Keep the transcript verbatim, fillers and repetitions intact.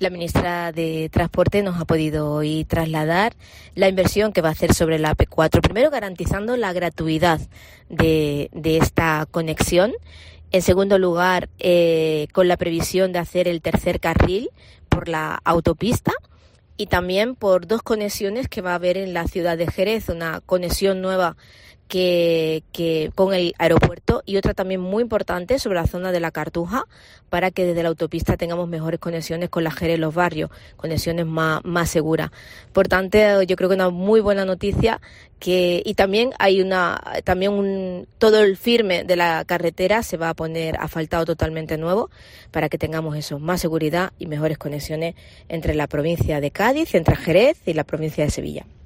La ministra de Transporte nos ha podido hoy trasladar la inversión que va a hacer sobre la A P cuatro. Primero, garantizando la gratuidad de, de esta conexión. En segundo lugar, eh, con la previsión de hacer el tercer carril por la autopista. Y también por dos conexiones que va a haber en la ciudad de Jerez, una conexión nueva que, que con el aeropuerto y otra también muy importante sobre la zona de la Cartuja, para que desde la autopista tengamos mejores conexiones con la Jerez, los barrios, conexiones más, más seguras. Por tanto, yo creo que una muy buena noticia, que y también hay una también un todo el firme de la carretera se va a poner asfaltado totalmente nuevo, para que tengamos eso, más seguridad y mejores conexiones entre la provincia de Cádiz, entre Jerez y la provincia de Sevilla.